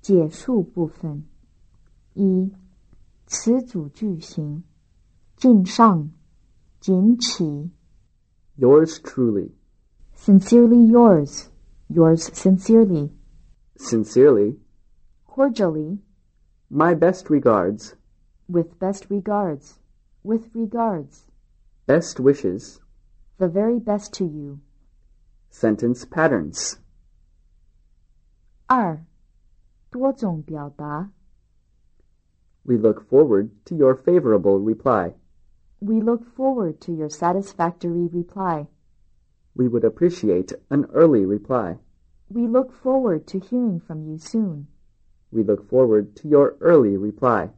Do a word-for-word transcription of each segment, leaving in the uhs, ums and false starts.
解述部分。一、词组句型。敬上，锦起。 Yours truly. Sincerely yours, yours sincerely. Sincerely. Cordially, My best regards. with best regards, with regards. Best wishes. The very best to you. Sentence patterns. 二、多种表达。 We look forward to your favorable reply. We look forward to your satisfactory reply. We would appreciate an early reply. We look forward to hearing from you soon. We look forward to your early reply.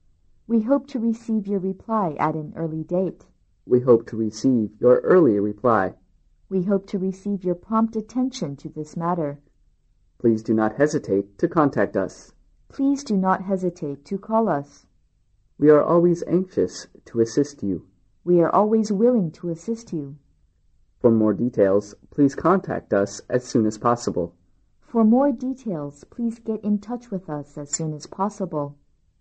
We hope to receive your reply at an early date. We hope to receive your early reply. We hope to receive your prompt attention to this matter. Please do not hesitate to contact us. Please do not hesitate to call us. We are always anxious to assist you. We are always willing to assist you. For more details, please contact us as soon as possible. For more details, please get in touch with us as soon as possible.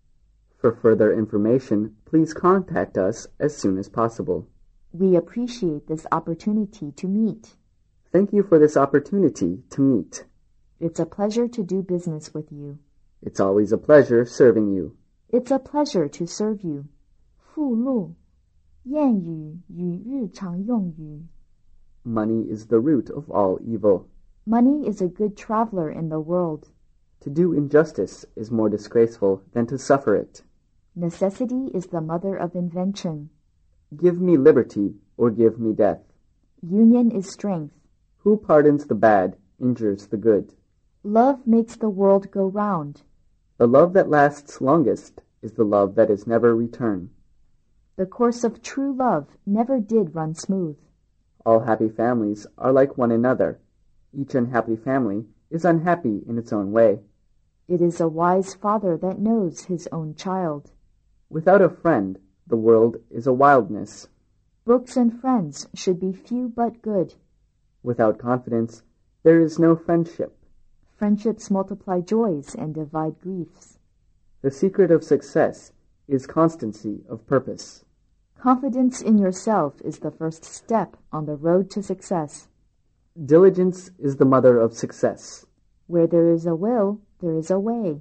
For further information, please contact us as soon as possible. We appreciate this opportunity to meet. Thank you for this opportunity to meet. It's a pleasure to do business with you. It's always a pleasure serving you. It's a pleasure to serve you. 附录，谚语与日常用语。 Money is the root of all evil. Money is a good traveler in the world. To do injustice is more disgraceful than to suffer it. Necessity is the mother of invention. Give me liberty or give me death. Union is strength. Who pardons the bad injures the good. Love makes the world go round. The love that lasts longest is the love that is never return. The course of true love never did run smooth. All happy families are like one another. Each unhappy family is unhappy in its own way. It is a wise father that knows his own child. Without a friend, the world is a wildness. Books and friends should be few but good. Without confidence, there is no friendship. Friendships multiply joys and divide griefs. The secret of success is constancy of purpose. Confidence in yourself is the first step on the road to success. Diligence is the mother of success. Where there is a will, there is a way.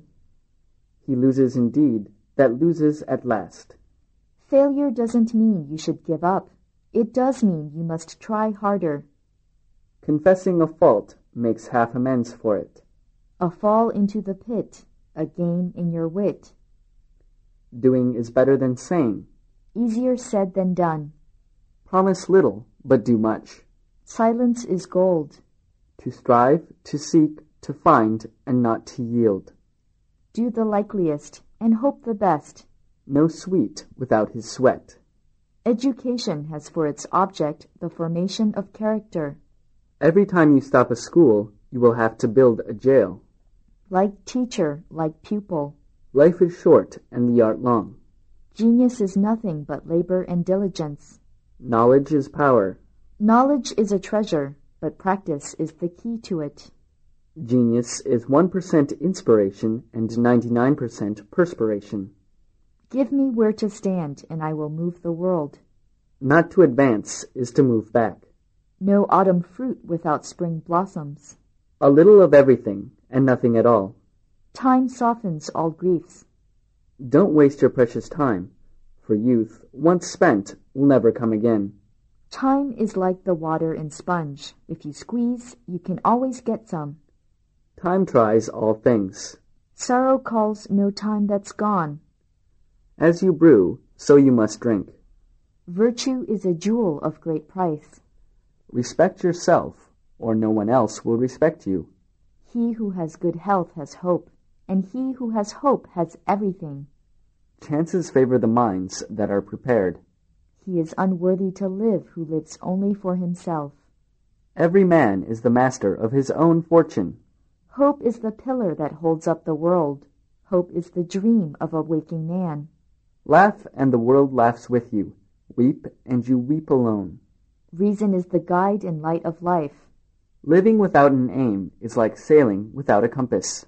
He loses indeed that loses at last. Failure doesn't mean you should give up. It does mean you must try harder. Confessing a fault makes half amends for it. A fall into the pit, a gain in your wit. Doing is better than saying. Easier said than done. Promise little, but do much. Silence is gold. To strive, to seek, to find, and not to yield. Do the likeliest, and hope the best. No sweet without his sweat. Education has for its object the formation of character. Every time you stop a school, you will have to build a jail. Like teacher, like pupil. Life is short and the art long. Genius is nothing but labor and diligence. Knowledge is power. Knowledge is a treasure, but practice is the key to it. Genius is one percent inspiration and ninety-nine percent perspiration. Give me where to stand, and I will move the world. Not to advance is to move back. No autumn fruit without spring blossoms. A little of everything, and nothing at all. Time softens all griefs. Don't waste your precious time, for youth, once spent, will never come again. Time is like the water in sponge. If you squeeze, you can always get some. Time tries all things. Sorrow calls no time that's gone. As you brew, so you must drink. Virtue is a jewel of great price. Respect yourself, or no one else will respect you. He who has good health has hope, and he who has hope has everything. Chances favor the minds that are prepared. He is unworthy to live who lives only for himself. Every man is the master of his own fortune. Hope is the pillar that holds up the world. Hope is the dream of a waking man. Laugh, and the world laughs with you. Weep, and you weep alone. Reason is the guide and light of life. Living without an aim is like sailing without a compass.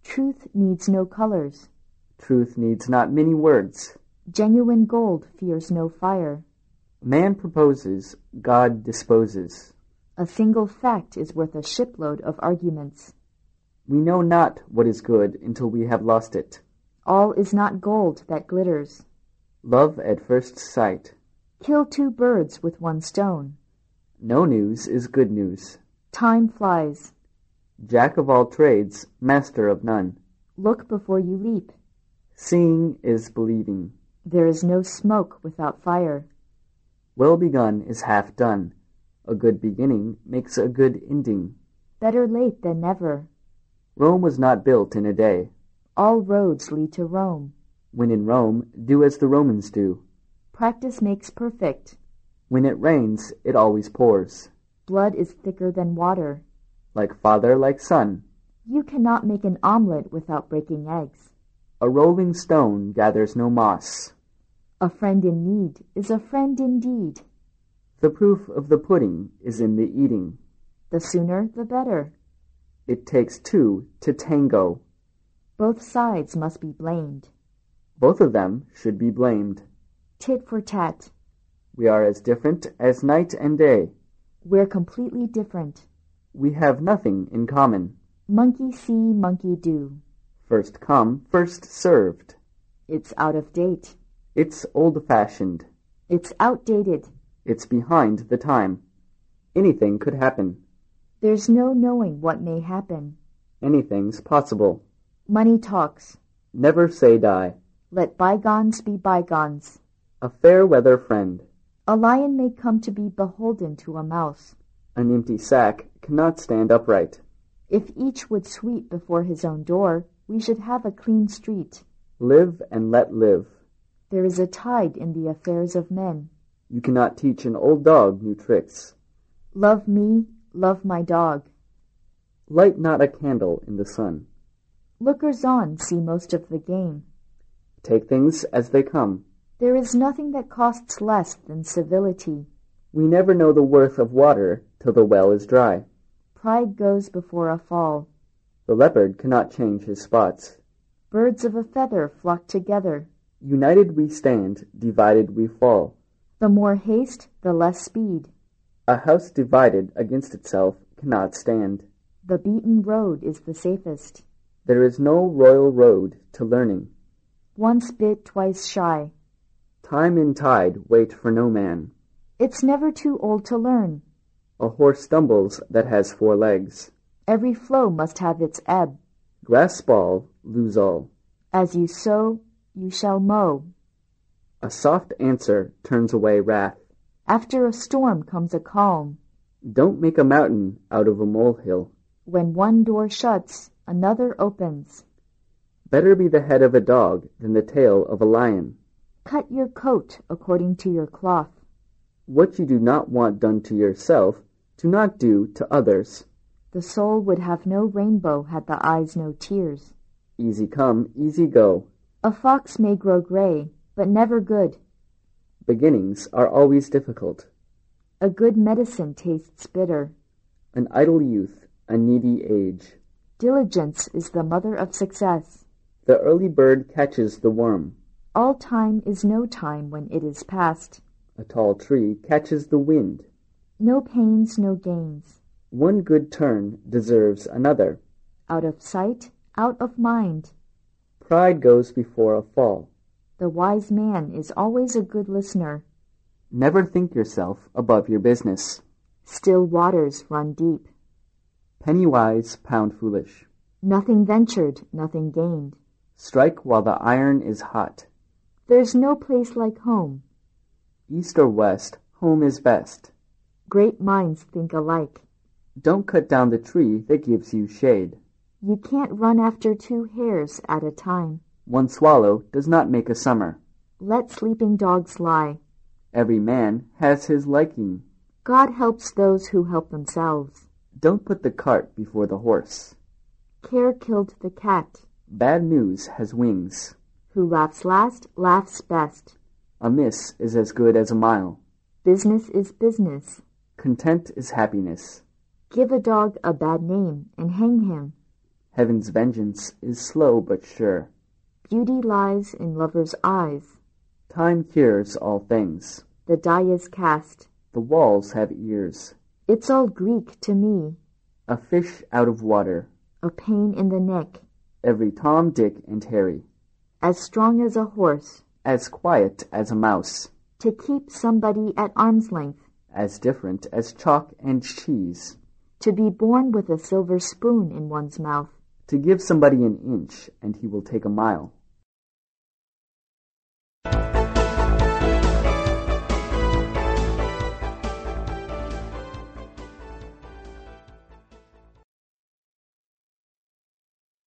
Truth needs no colors. Truth needs not many words. Genuine gold fears no fire. Man proposes, God disposes. A single fact is worth a shipload of arguments. We know not what is good until we have lost it. All is not gold that glitters. Love at first sight. Kill two birds with one stone. No news is good news. Time flies. Jack of all trades, master of none. Look before you leap. Seeing is believing. There is no smoke without fire. Well begun is half done. A good beginning makes a good ending. Better late than never. Rome was not built in a day. All roads lead to Rome. When in Rome, do as the Romans do. Practice makes perfect. When it rains, it always pours. Blood is thicker than water. Like father, like son. You cannot make an omelet without breaking eggs. A rolling stone gathers no moss. A friend in need is a friend indeed. The proof of the pudding is in the eating. The sooner, the better. It takes two to tango. Both sides must be blamed. Both of them should be blamed. Tit for tat. We are as different as night and day. We're completely different. We have nothing in common. Monkey see, monkey do. First come, first served. It's out of date. It's old-fashioned. It's outdated. It's behind the time. Anything could happen. There's no knowing what may happen. Anything's possible. Money talks. Never say die. Let bygones be bygones. A fair-weather friend. A lion may come to be beholden to a mouse. An empty sack cannot stand upright. If each would sweep before his own door, we should have a clean street. Live and let live. There is a tide in the affairs of men. You cannot teach an old dog new tricks. Love me, love my dog. Light not a candle in the sun. Lookers-on see most of the game. Take things as they come. There is nothing that costs less than civility. We never know the worth of water till the well is dry. Pride goes before a fall. The leopard cannot change his spots. Birds of a feather flock together. United we stand, divided we fall. The more haste, the less speed. A house divided against itself cannot stand. The beaten road is the safest. There is no royal road to learning. Once bit, twice shy. Time and tide wait for no man. It's never too old to learn. A horse stumbles that has four legs. Every flow must have its ebb. Grasp all, lose all. As you sow, you shall mow. A soft answer turns away wrath. After a storm comes a calm. Don't make a mountain out of a molehill. When one door shuts, another opens. Better be the head of a dog than the tail of a lion. Cut your coat according to your cloth. What you do not want done to yourself, do not do to others. The soul would have no rainbow had the eyes no tears. Easy come, easy go. A fox may grow gray, but never good. Beginnings are always difficult. A good medicine tastes bitter. An idle youth, a needy age. Diligence is the mother of success. The early bird catches the worm. All time is no time when it is past. A tall tree catches the wind. No pains, no gains. One good turn deserves another. Out of sight, out of mind. Pride goes before a fall. The wise man is always a good listener. Never think yourself above your business. Still waters run deep. Penny wise, pound foolish. Nothing ventured, nothing gained. Strike while the iron is hot. There's no place like home. East or west, home is best. Great minds think alike. Don't cut down the tree that gives you shade. You can't run after two hares at a time. One swallow does not make a summer. Let sleeping dogs lie. Every man has his liking. God helps those who help themselves. Don't put the cart before the horse. Care killed the cat. Bad news has wings. Who laughs last, laughs best. A miss is as good as a mile. Business is business. Content is happiness. Give a dog a bad name and hang him. Heaven's vengeance is slow but sure. Beauty lies in lovers' eyes. Time cures all things. The die is cast. The walls have ears. It's all Greek to me. A fish out of water. A pain in the neck. Every Tom, Dick, and Harry. As strong as a horse. As quiet as a mouse. To keep somebody at arm's length. As different as chalk and cheese. To be born with a silver spoon in one's mouth. To give somebody an inch and he will take a mile.